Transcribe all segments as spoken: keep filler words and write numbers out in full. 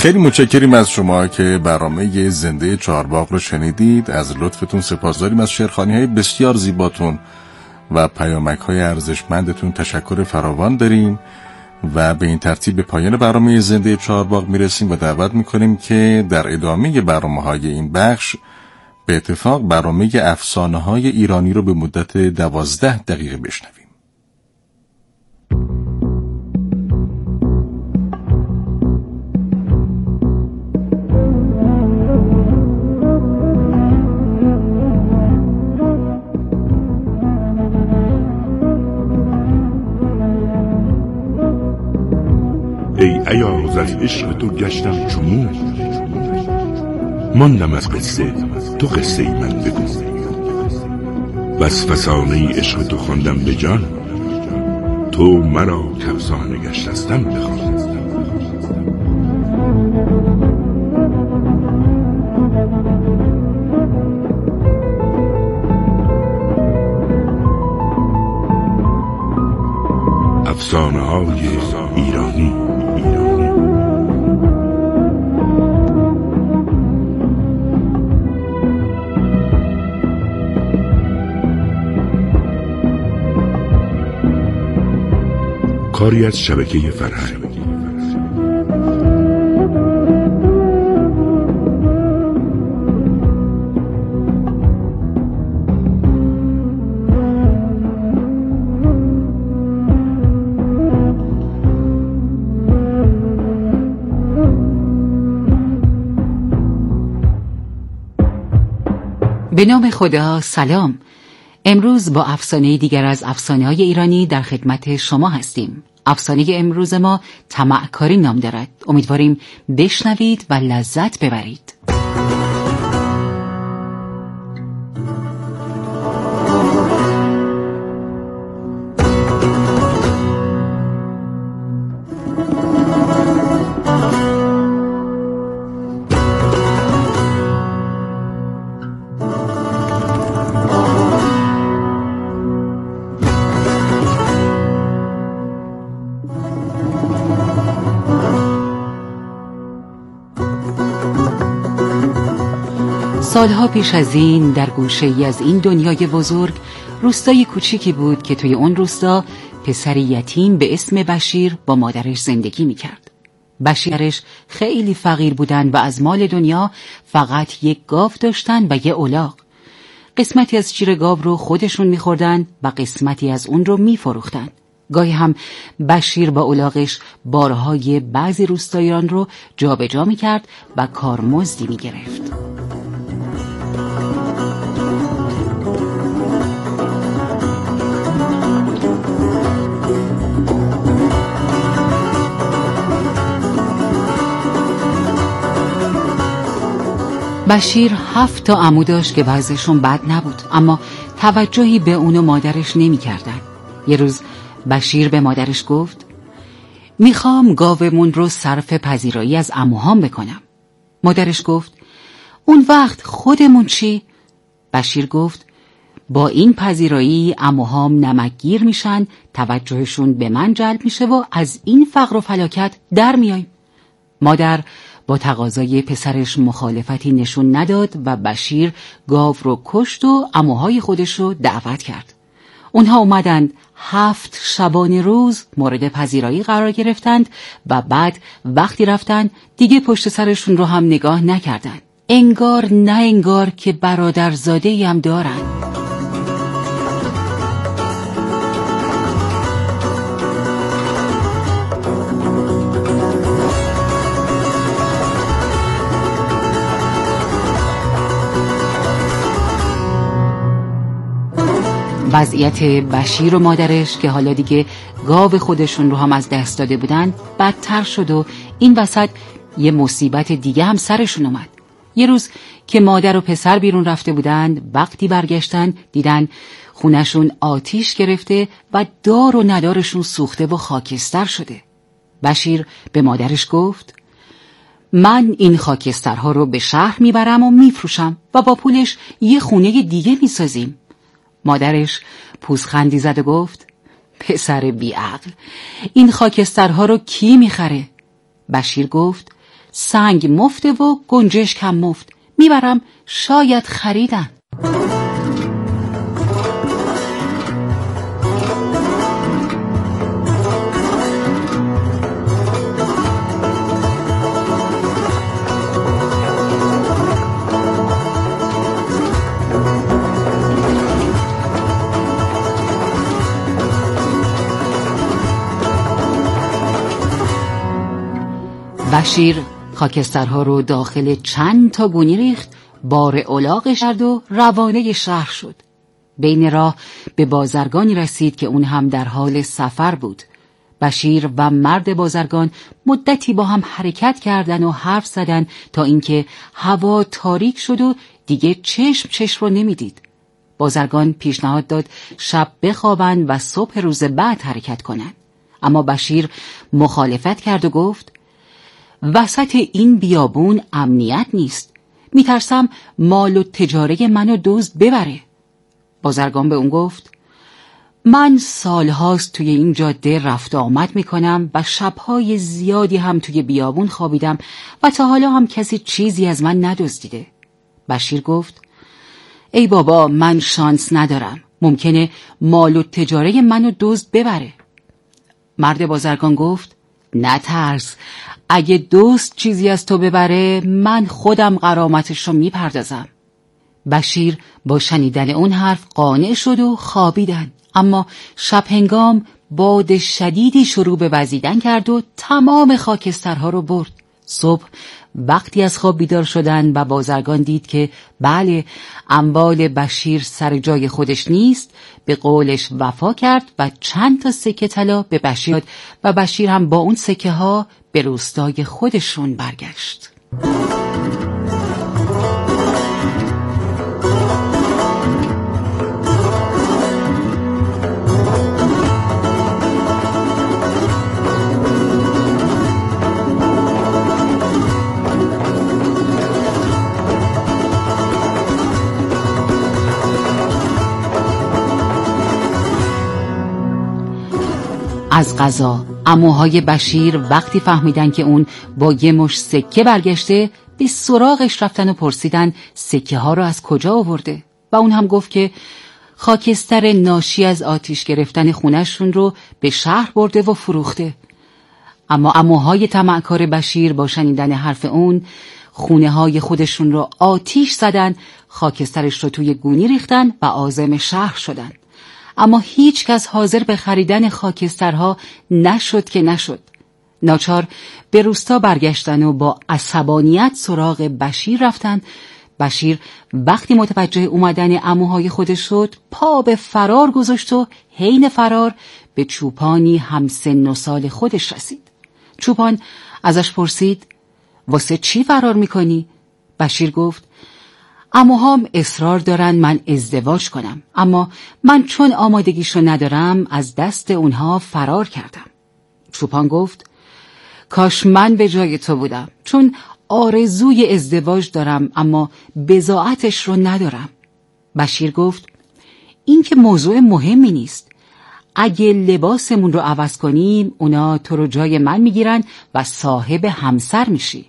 خیلی متشکریم از شما که برنامه زنده چهارباغ رو شنیدید. از لطفتون سپاسگزاریم، از شعرخوانی‌های بسیار زیباتون و پیامک‌های ارزشمندتون تشکر فراوان داریم و به این ترتیب به پایان برنامه زنده چهارباغ میرسیم و دعوت میکنیم که در ادامه برنامه‌های این بخش به اتفاق برنامه افسانه‌های ایرانی رو به مدت دوازده دقیقه بشنویم. ای ایاز از عشق تو گشتم چمون، ماندم از قصه تو قصه ای من بگو. بس فسانه عشق تو خواندم به جان، تو مرا کفسانه گشتستم بخوان. افسانه های ایرانی. کاری از شبکه فرهنگ. به نام خدا. سلام. امروز با افسانه دیگر از افسانه‌های ایرانی در خدمت شما هستیم. افسانه امروز ما طمعکاری نام دارد. امیدواریم بشنوید و لذت ببرید. سالها پیش از این در گوشه‌ای از این دنیای بزرگ روستای کوچیکی بود که توی اون روستا پسری یتیم به اسم بشیر با مادرش زندگی میکرد. بشیرش خیلی فقیر بودن و از مال دنیا فقط یک گاو داشتن و یه الاغ. قسمتی از شیر گاو رو خودشون میخوردن و قسمتی از اون رو میفروختن. گاهی هم بشیر با الاغش بارهای بعضی روستاییان رو جابجا میکرد و کارمزدی میگرفت. بشیر هفت تا عمو داشت که وضعشون بد نبود، اما توجهی به اون و مادرش نمی کردن. یه روز بشیر به مادرش گفت میخوام گاومون رو صرف پذیرایی از عموهام بکنم. مادرش گفت اون وقت خودمون چی؟ بشیر گفت با این پذیرایی عموهام نمکگیر میشن، توجهشون به من جلب میشه و از این فقر و فلاکت در میایم. مادر با تقاضای پسرش مخالفتی نشون نداد و بشیر گاو رو کشت و عموهای خودش رو دعوت کرد. اونها اومدند هفت شبانه روز مورد پذیرایی قرار گرفتند و بعد وقتی رفتن دیگه پشت سرشون رو هم نگاه نکردن. انگار نه انگار که برادرزاده‌ای هم دارن. وضعیت بشیر و مادرش که حالا دیگه گاو خودشون رو هم از دست داده بودن بدتر شد و این وسط یه مصیبت دیگه هم سرشون اومد. یه روز که مادر و پسر بیرون رفته بودند، وقتی برگشتن دیدن خونشون آتیش گرفته و دار و ندارشون سوخته و خاکستر شده. بشیر به مادرش گفت من این خاکسترها رو به شهر میبرم و میفروشم و با پولش یه خونه دیگه میسازیم. مادرش پوزخندی زد و گفت پسر بیعقل، این خاکسترها رو کی میخره؟ بشیر گفت سنگ مفته و گنجشک هم مفت. میبرم شاید خریدن. بشیر خاکسترها رو داخل چند تا گونی ریخت، بار الاغش کرد و روانه شهر شد. بین راه به بازرگانی رسید که اون هم در حال سفر بود. بشیر و مرد بازرگان مدتی با هم حرکت کردن و حرف زدن تا اینکه هوا تاریک شد و دیگه چشم چشم رو نمیدید. بازرگان پیشنهاد داد شب بخوابن و صبح روز بعد حرکت کنن. اما بشیر مخالفت کرد و گفت وسط این بیابون امنیت نیست. میترسم مال و تجاره منو دزد ببره. بازرگان به اون گفت من سالهاست توی این جاده رفت آمد میکنم و شبهای زیادی هم توی بیابون خوابیدم و تا حالا هم کسی چیزی از من ندزدیده. بشیر گفت ای بابا، من شانس ندارم. ممکنه مال و تجاره منو دزد ببره. مرد بازرگان گفت نترس، اگه دوست چیزی از تو ببره من خودم غرامتش رو میپردازم. بشیر با شنیدن اون حرف قانع شد و خوابیدن. اما شب هنگام باد شدیدی شروع به وزیدن کرد و تمام خاکسترها رو برد. صبح وقتی از خواب بیدار شدن و بازرگان دید که بله، اموال بشیر سر جای خودش نیست، به قولش وفا کرد و چند تا سکه طلا به بشیر داد و بشیر هم با اون سکه ها به روستای خودشون برگشت. از قضا عموهای بشیر وقتی فهمیدن که اون با یه مش سکه برگشته، به سراغش رفتن و پرسیدن سکه ها رو از کجا آورده و اون هم گفت که خاکستر ناشی از آتیش گرفتن خونه‌شون رو به شهر برده و فروخته. اما عموهای طمعکار بشیر با شنیدن حرف اون خونه های خودشون رو آتیش زدن، خاکسترش رو توی گونی ریختن و عازم شهر شدن. اما هیچ کس حاضر به خریدن خاکسترها نشد که نشد. ناچار به روستا برگشتن و با عصبانیت سراغ بشیر رفتن. بشیر وقتی متوجه اومدن عموهای خودش شد، پا به فرار گذاشت و حین فرار به چوپانی همسن و سال خودش رسید. چوپان ازش پرسید واسه چی فرار میکنی؟ بشیر گفت عموهام اصرار دارن من ازدواج کنم، اما من چون آمادگیشو ندارم از دست اونها فرار کردم. چوپان گفت کاش من به جای تو بودم، چون آرزوی ازدواج دارم اما بضاعتش رو ندارم. بشیر گفت این که موضوع مهمی نیست. اگه لباسمون رو عوض کنیم اونا تو رو جای من میگیرن و صاحب همسر میشی.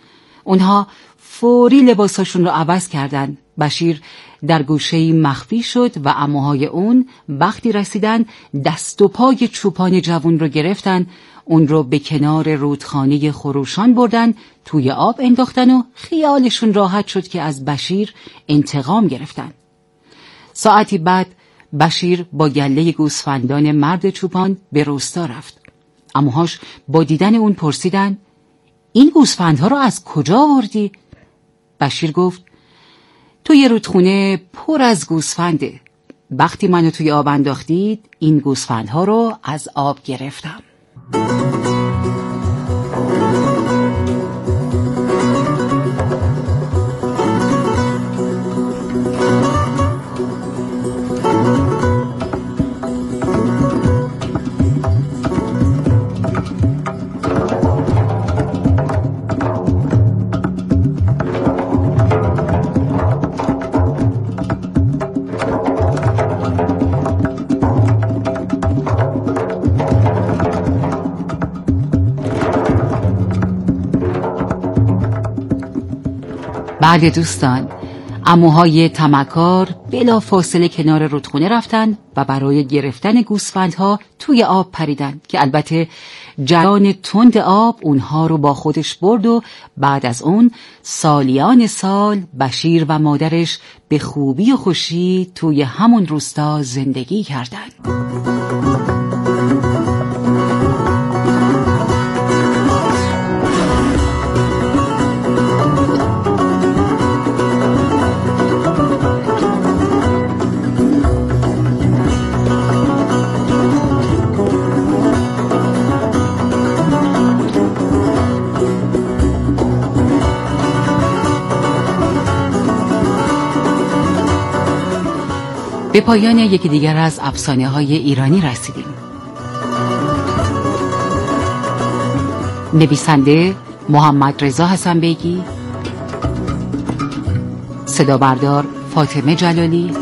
اونها فوری لباساشون رو عوض کردن. بشیر در گوشه‌ای مخفی شد و عموهای اون وقتی رسیدن دست و پای چوپان جوان رو گرفتن، اون رو به کنار رودخانه خروشان بردن، توی آب انداختن و خیالشون راحت شد که از بشیر انتقام گرفتن. ساعتی بعد بشیر با گله گوسفندان مرد چوپان به روستا رفت. عموهاش با دیدن اون پرسیدن این گوسفندها رو از کجا آوردی؟ بشیر گفت توی رودخونه پر از گوسفنده. وقتی منو توی آب انداختید این گوسفندها رو از آب گرفتم. بعد دوستان، عموهای طمعکار بلا فاصله کنار رودخونه رفتند و برای گرفتن گوسفندها توی آب پریدند که البته جریان تند آب اونها رو با خودش برد و بعد از اون سالیان سال بشیر و مادرش به خوبی و خوشی توی همون روستا زندگی کردند. به پایان یکی دیگر از افسانه های ایرانی رسیدیم. نویسنده محمد رضا حسن بیگی، صدا بردار فاطمه جلالی،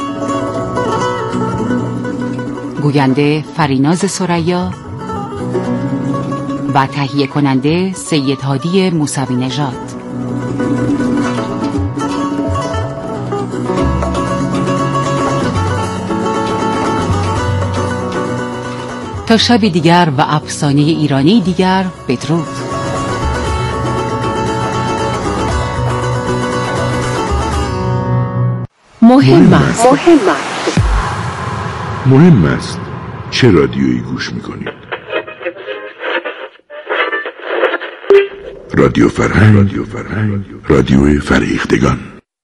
گوینده فریناز ثریا و تهیه کننده سید هادی موسوی نژاد. تا شبی دیگر و افسانه ایرانی دیگر، بدرود. مهم است مهم است مهم است چه رادیویی گوش میکنید؟ رادیو فرهنگ، رادیو فرهنگ، رادیو فرهیختگان.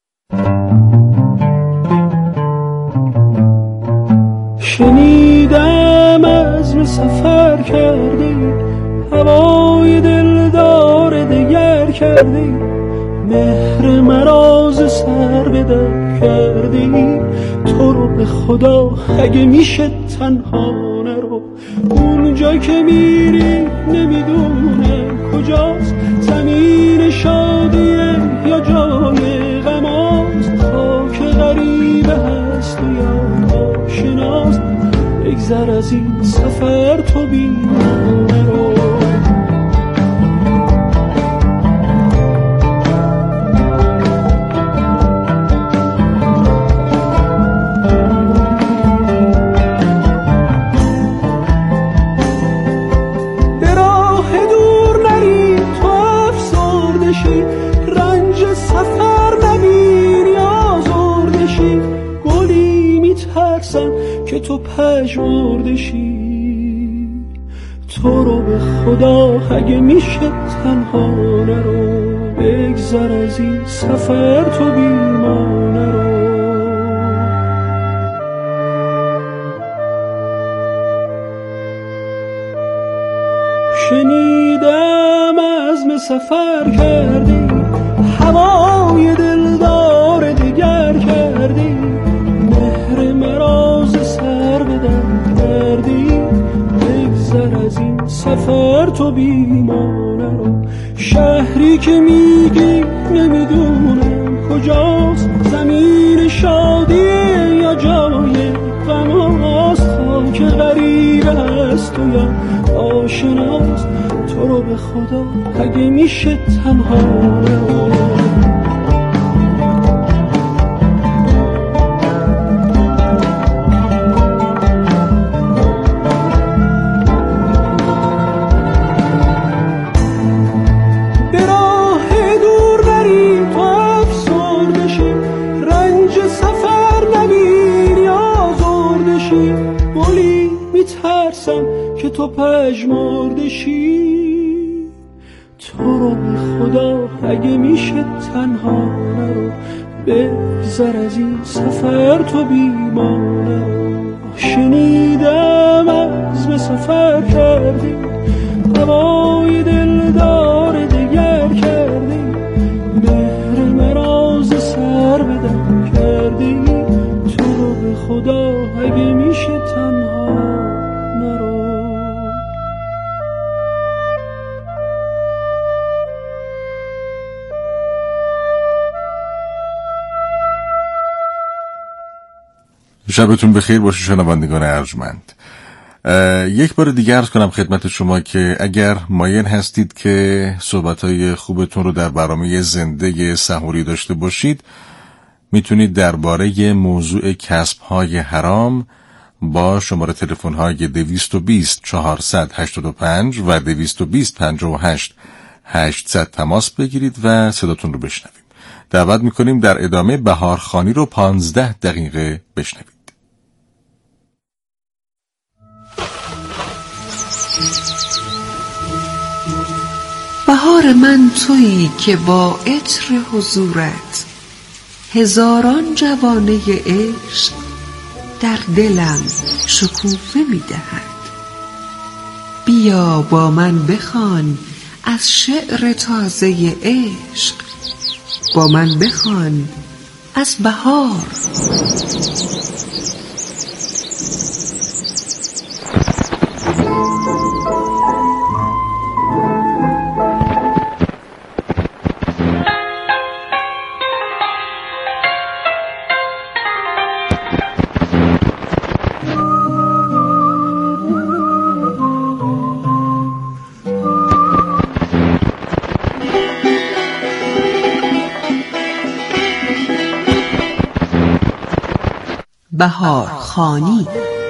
شنیدم عزم سفر کردی، هوای دلدار دگر کردی، مهر مراز سر به در کردی. تو رو به خدا اگه میشه تنها نرو، اونجا که میری نمیدونم کجاست، زمین شادیه یا جای غماست، خاک غریبه هست و یا آشناست. بگذر از این سفر تو بی نرو. که تو پژمرده شی، تو رو به خدا اگه میشه تنها نرو. بگذر از این سفر تو بی ما نرو. شنیدم عزم سفر کردی، هوای دلدار دگر کردی، مهر مراز سر به در کردی. بگذر از این سفر تو بی ما نرو. شهری که میگی نمیدونم کجاست، زمین شادیه یا جای غماست، خاک غریبه هست و یا آشناست. تو رو به خدا اگه میشه تنها نرو. که تو پژمرده شی، تو رو به خدا اگه میشه تنها نرو. بگذر از این سفر تو بی ما نرو. شنیدم عزم سفر کردی، هوای دلدار دگر کردی، مهر مراز سر به در کردی. تو رو به خدا اگه میشه تنها نرو. شبتون بخیر باشه شنوندگان ارجمند. یک بار دیگه عرض کنم خدمت شما که اگر مایل هستید که صحبت‌های خوبتون رو در برنامه زنده سحوری داشته باشید، میتونید درباره موضوع کسب‌های حرام با شماره تلفن‌های دویست و بیست چهارصد و هشتاد و پنج و دویست و بیست پنجاه و هشت هشتصد تماس بگیرید و صداتون رو بشنویم. دعوت میکنیم در ادامه بهارخوانی رو پانزده دقیقه بشنوید. بهار من تویی که با عطر حضورت هزاران جوانه عشق در دلم شکوفه می دهد. بیا با من بخوان از شعر تازه عشق، با من بخوان از بهار. بهارخوانی.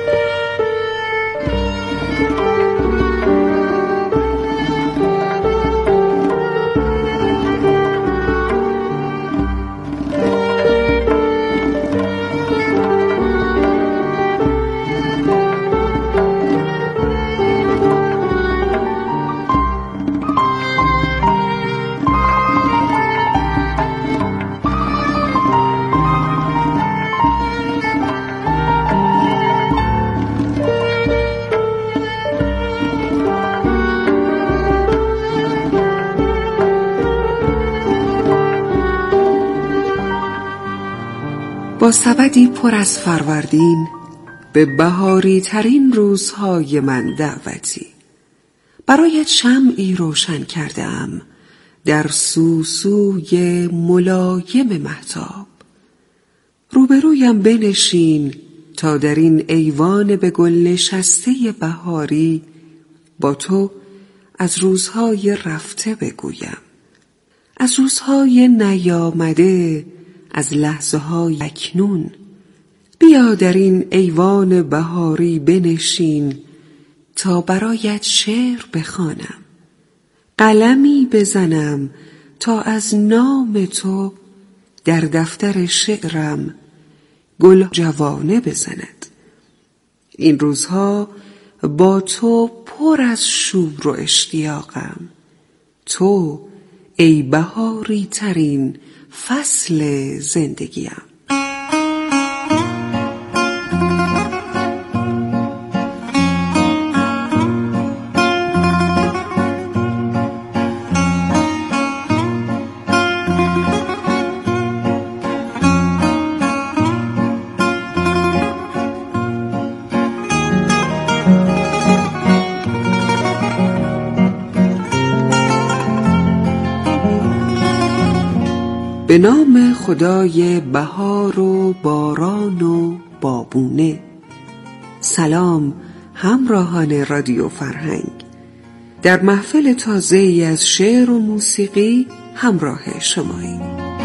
با سبدی پر از فروردین به بهاری ترین روزهای من دعوتی. برایت شمعی روشن کردم در سوسوی ملایم مهتاب. روبرویم بنشین تا در این ایوان به گل نشسته بهاری با تو از روزهای رفته بگویم، از روزهای نیامده، از لحظه های اکنون. بیا در این ایوان بهاری بنشین تا برایت شعر بخوانم، قلمی بزنم تا از نام تو در دفتر شعرم گل جوانه بزند. این روزها با تو پر از شور و اشتیاقم، تو ای بهاری ترین فصل زندگیم. به نام خدای بهار و باران و بابونه. سلام همراهان رادیو فرهنگ، در محفل تازه‌ای از شعر و موسیقی همراه شماییم.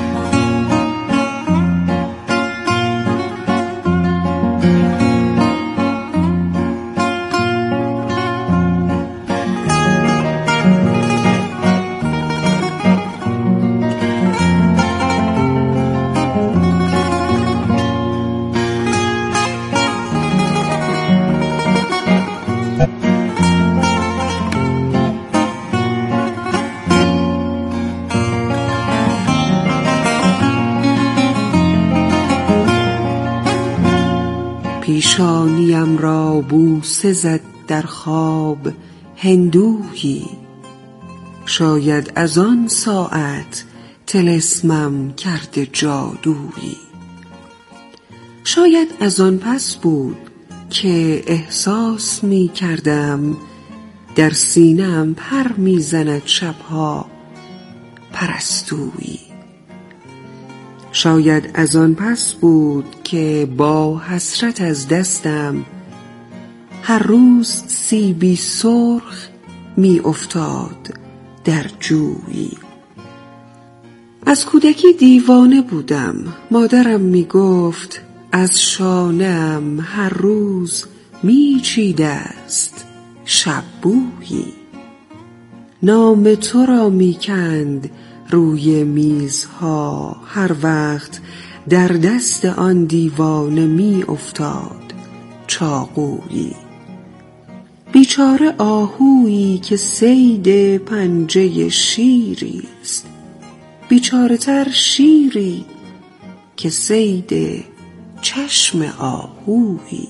پیشانیم را بوسه زد در خواب هندویی، شاید از آن ساعت طلسمم کرده جادویی. شاید از آن پس بود که احساس می کردم در سینه‌ام پر می زند شبها پرستویی. شاید از آن پس بود که با حسرت از دستم هر روز سیبی سرخ می افتاد در جویی. از کودکی دیوانه بودم. مادرم می گفت از شانه‌ام هر روز می چیده است شب بویی. نام تو را می کند روی میزها، هر وقت در دست آن دیوانه می افتاد چاقویی. بیچاره آهویی که صید پنجه شیری است، بیچاره تر شیری که صید چشم آهویی.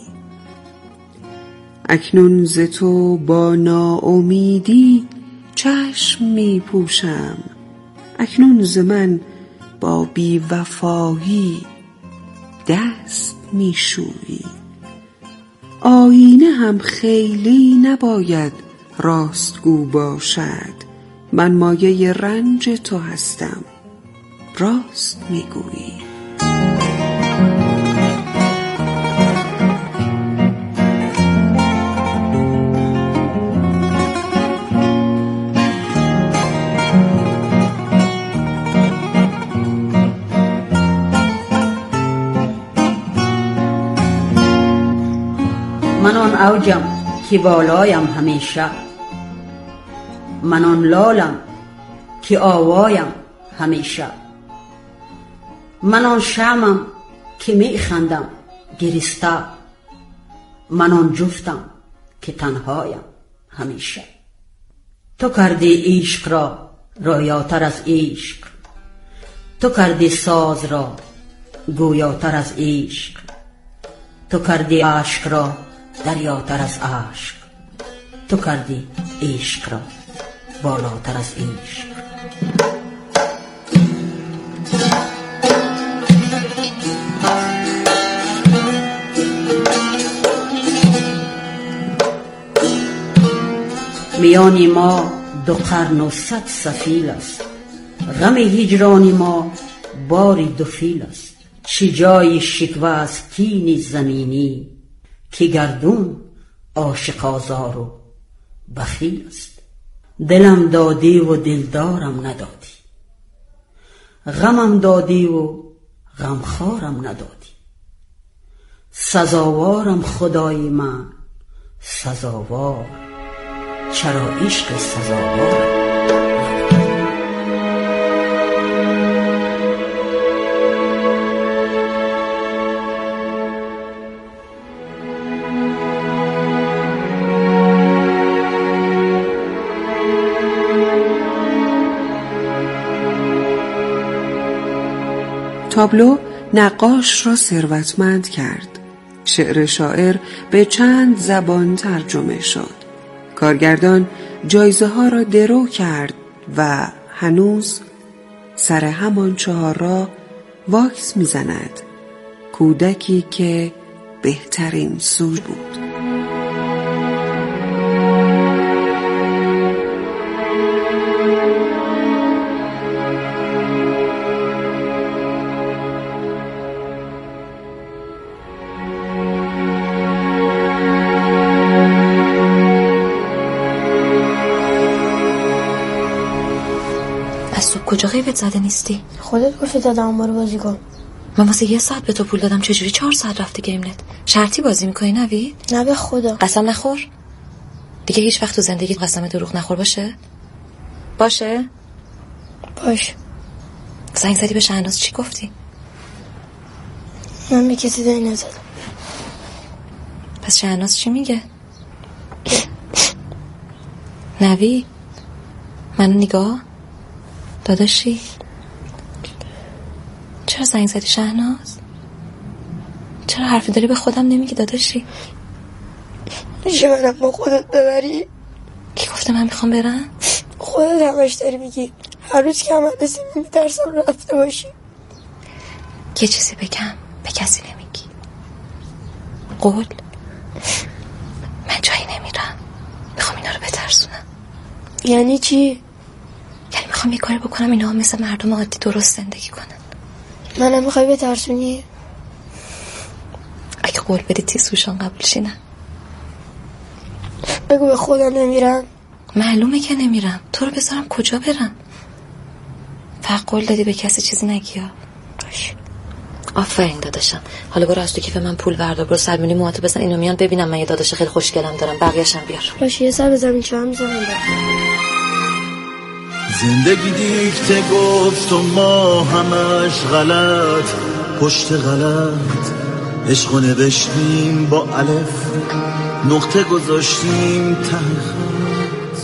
اکنون ز تو با ناامیدی چشم می پوشم، اکنون ز من با بی‌وفایی دست می شویی. آینه هم خیلی نباید راستگو باشد، من مایه رنج تو هستم راست می گویی. من آن اوجم که بالایم همیشه، من آن لالم که آوایم همیشه، من آن شمعم که می خندم گریسته، من آن جفتم که تنهایم همیشه. تو کردی عشق را رویاتر از عشق، تو کردی ساز را گویاتر از عشق، تو کردی عشق را دریاتر از عشق، تو کردی عشق را بالاتر از عشق. میان ما دو قرن و صد سفیل است، غم هجران ما باری دو فیل است. چه جای شکوه از کین زمینی، که گردون عاشق آزار و بخیل است. دلم دادی و دلدارم ندادی، غمم دادی و غمخوارم ندادی. سزاوارم خدای من سزاوار، چرا عشق سزاوارم. تابلو نقاش را ثروتمند کرد. شعر شاعر به چند زبان ترجمه شد. کارگردان جایزه ها را درو کرد و هنوز سر همان چهار را واکس میزند. کودکی که بهترین سوژه بود. کجا غیبت زده نیستی؟ خودت گفتی دادم ما رو بازی کن. من واسه یه ساعت به تو پول دادم، چجوری چهار ساعت رفته گیم نت؟ شرطی بازی میکنی نوید؟ نه به خدا. قسم نخور دیگه، هیچ وقت تو زندگی قسم دروغ نخور. باشه؟ باشه؟ باش. زنگ زدی به شهناز چی گفتی؟ من به کسی زنگ نزدم. پس شهناز چی میگه؟ نوید منو نگاه داداشی، چرا زنگ زدی شهناز؟ چرا حرفی داری به خودم نمیگی داداشی؟ میشه منم با خودت ببری؟ کی گفته من میخوام برم؟ خودت همش داری میگی، هر روز که هم رسیم میترسم رفته باشی. یه چیزی بگم به کسی نمیگی؟ قول؟ من جایی نمیرم، میخوام اینا رو بترسونم. یعنی چی؟ یعنی میخوام یه کاری بکنم اینا مثل مردم عادی درست زندگی کنن. منم میخوای بترسونی؟ اگه قول بدی تیزهوشان قبولشی نه. بگو به خدا نمیرم. معلومه که نمیرم. تو رو بذارم کجا برم؟ فقط قول دادی به کسی چیزی نگی. باش. آفرین داداشم. حالا برو از تو کیف من پول بردار، برو صد میلیون موهاتو بزن، اینو میان ببینم من یه داداش خیلی خوشگلم دارم، بقیه‌شم بیار. باشه یه سر بزنین چه هم میزنم. زندگی دیکته گفت و ما همش غلط پشت غلط، عشقو نوشتیم با الف، نقطه گذاشتیم ته خط.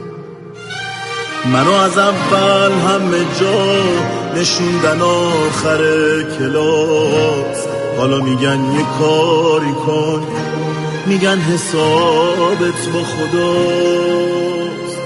منو از اول همه جا نشوندن آخر کلاس، حالا میگن یه کاری کن، میگن حسابت با خداست.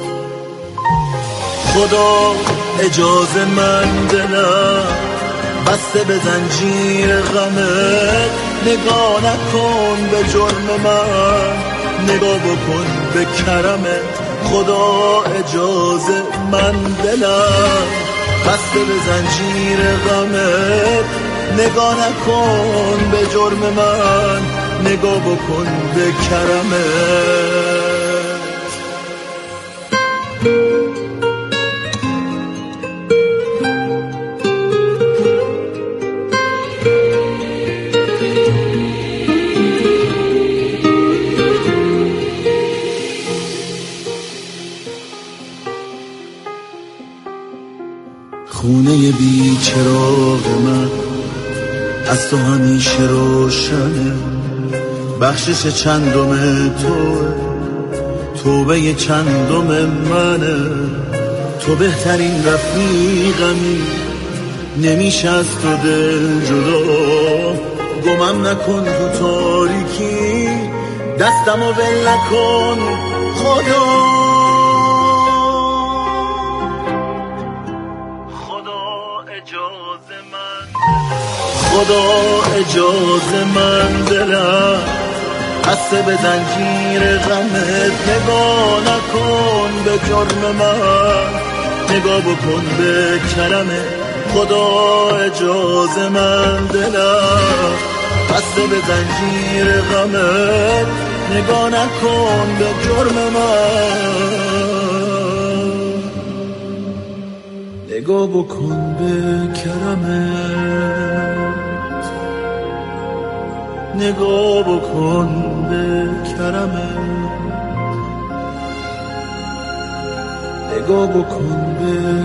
خدا اجازه من دلم بسته به زنجیر غمت، نگاه نکن به جرم من، نگاه بکن به کرمت. خدا اجازه من دلم بسته به زنجیر غمت، نگاه نکن به جرم من، نگاه بکن به کرمت. خونه بی چراغ من از تو همیشه روشنه، بخشش چندم توه، توبه چندم منه. تو بهترین رفیقمی، نمیشه از تو دل جدا. گمم نکن تو تاریکی، دستمو ول نکن خدا. خدا اجازه من دلم بسته به زنجیر غمت، نگاه نکن به جرم من، نگاه بکن به کرمت. خدا اجازه من دلم بسته به زنجیر غمت، نگاه نکن به جرم من، نگاه بکن به کرمت، نگاه بکن به کرمت، نگاه بکن به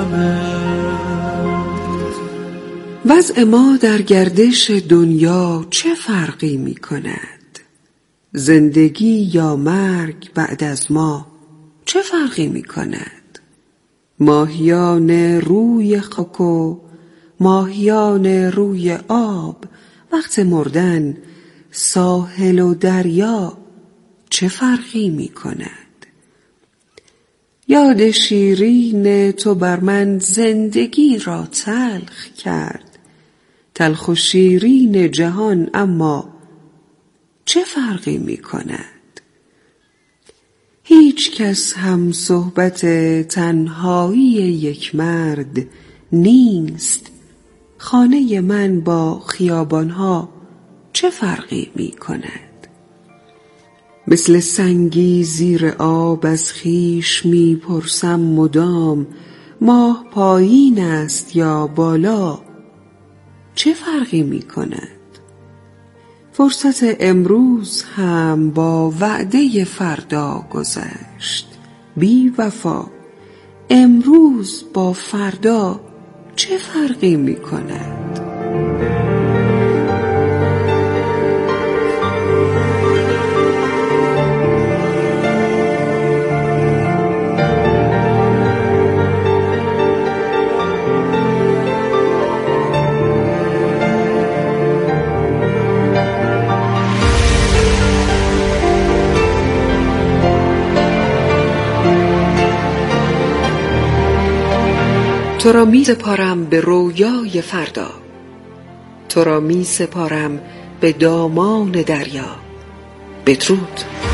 کرمت. وضع ما در گردش دنیا چه فرقی می کند؟ زندگی یا مرگ بعد از ما چه فرقی می کند؟ ماهیان روی خاک و ماهیان روی آب، وقت مردن ساحل و دریا چه فرقی می کند؟ یاد شیرین تو بر من زندگی را تلخ کرد، تلخ و شیرین جهان اما چه فرقی می کند؟ هیچ کس هم صحبت تنهایی یک مرد نیست، خانه من با خیابانها چه فرقی می کند؟ مثل سنگی زیر آب از خویش می پرسم مدام، ماه پایین است یا بالا چه فرقی می کند؟ فرصت امروز هم با وعده فردا گذشت، بی وفا امروز با فردا چه فرقی می کند؟ تو را می سپارم به رویای فردا، تو را می سپارم به دامان دریا. بدرود.